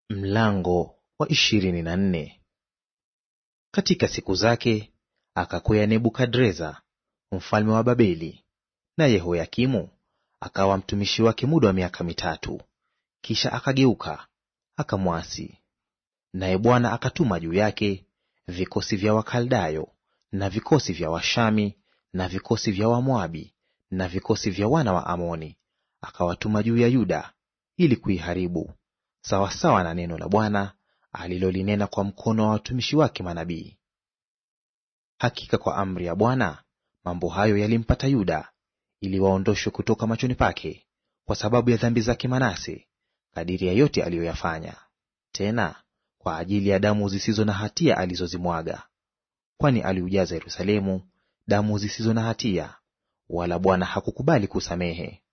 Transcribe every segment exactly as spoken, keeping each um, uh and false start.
Mlango wa ishirini na nne. Katika siku zake akakwea Nebukadreza mfalme wa Babeli, na Yehoyakimu akawa mtumishi wake muda wa miaka mitatu. Kisha akageuka akamwasi. Naye Bwana akatuma juu yake vikosi vya Wakaldayo na vikosi vya Washami na vikosi vya Wamoabi na vikosi vya wana wa Amoni, akawatuma juu ya Yuda ili kuiharibu, sawasawa na neno la Bwana alilolinena kwa mkono wa watumishi wake manabii. Hakika kwa amri ya Bwana mambo hayo yalimpata Yuda, ili waondoshwe kutoka machoni pake, kwa sababu ya dhambi zake Manase, kadiri ya yote aliyoyafanya; tena kwa ajili ya damu zisizo na hatia alizozimwaga. Kwani aliujaza Yerusalemu damu zisizo na hatia, wala Bwana hakukubali kusamehe.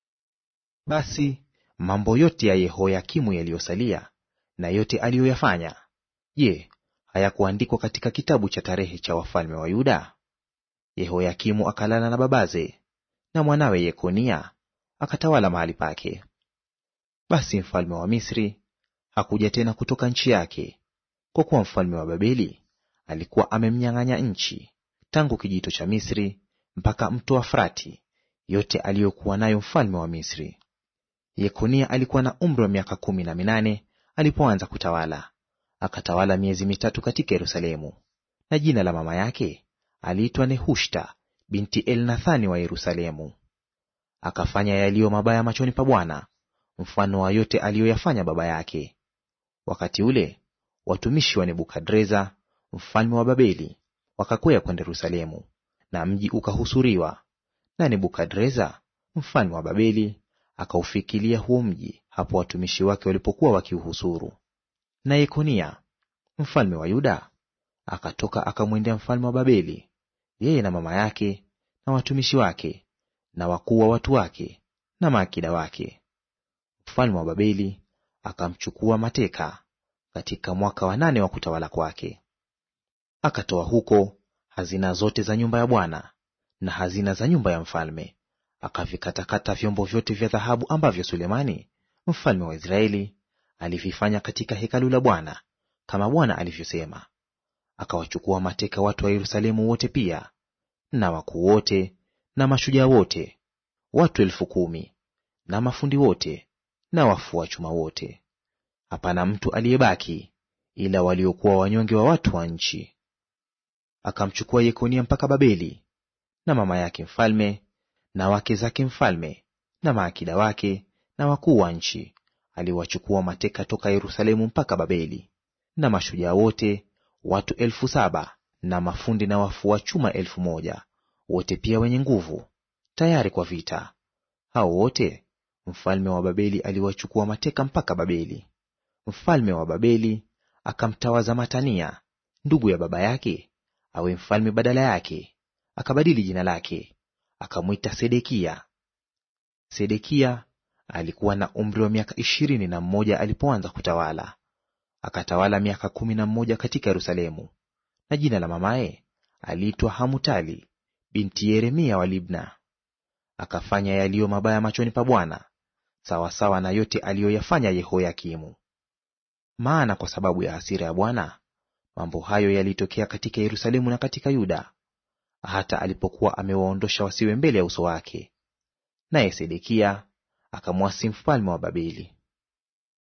Basi mambo yote ya Yehoyakimu yaliyosalia na yote aliyoyafanya, je, hayakuandikwa katika kitabu cha tarehe cha wafalme wa Yuda? Yehoyakimu akalala na babaze, na mwanawe Yekonia akatawala mahali pake. Basi mfalme wa Misri hakuja tena kutoka nchi yake, kwa kuwa mfalme wa Babeli alikuwa amemnyang'anya nchi, tangu kijito cha Misri mpaka mto wa Frati, yote aliyokuwa nayo mfalme wa Misri. Yekonia alikuwa na umri wa miaka kumi na minane alipoanza kutawala, akatawala miezi mitatu katika Yerusalemu. Na jina la mama yake aliitwa Nehushta binti Elnathani wa Yerusalemu. Akafanya yaliyo mabaya machoni pa Bwana, mfano wa yote aliyoyafanya baba yake. Wakati ule watumishi wa Nebukadreza mfalme wa Babeli wakakwea kwenda Yerusalemu, na mji ukahusuriwa. Na Nebukadreza mfalme wa Babeli akaufikilia huo mji hapo watumishi wake walipokuwa wakiuhusuru. Na Yekonia mfalme wa Yuda akatoka akamwendea mfalme wa Babeli, yeye na mama yake na watumishi wake na wakuu wa watu wake na maakida wake. Mfalme wa Babeli akamchukua mateka katika mwaka wa nane wa kutawala kwake. Akatoa huko hazina zote za nyumba ya Bwana na hazina za nyumba ya mfalme, akavikatakata vyombo vyote vya dhahabu ambavyo Sulemani mfalme wa Israeli alivifanya katika hekalu la Bwana, kama Bwana alivyosema. Akawachukua mateka watu wa Yerusalemu wote pia, na wakuu wote na mashujaa wote, watu elfu kumi, na mafundi wote na wafua chuma wote. Hapana mtu aliyebaki, ila waliokuwa wanyonge wa watu wa nchi. Akamchukua Yekonia mpaka Babeli, na mama yake mfalme na wake zake mfalme na maakida wake na wakuu wa nchi aliwachukua mateka toka Yerusalemu mpaka Babeli, na mashujaa wote watu elfu saba na mafundi na wafua chuma elfu moja, wote pia wenye nguvu, tayari kwa vita. Hao wote mfalme wa Babeli aliwachukua mateka mpaka Babeli. Mfalme wa Babeli akamtawaza Matania ndugu ya baba yake awe mfalme badala yake, akabadili jina lake, akamwita Sedekia. Sedekia alikuwa na umri wa miaka ishirini na mmoja alipoanza kutawala, akatawala miaka kumi na mmoja katika Yerusalemu. Na jina la mamaye aliitwa Hamutali binti Yeremia wa Libna. Akafanya yaliyo mabaya machoni pa Bwana, sawasawa na yote aliyoyafanya Yehoyakimu. Maana kwa sababu ya hasira ya Bwana mambo hayo yalitokea katika Yerusalemu na katika Yuda, hata alipokuwa amewaondosha wasiwe mbele ya uso wake. Naye Sedekia akamwasi mfalme wa Babeli.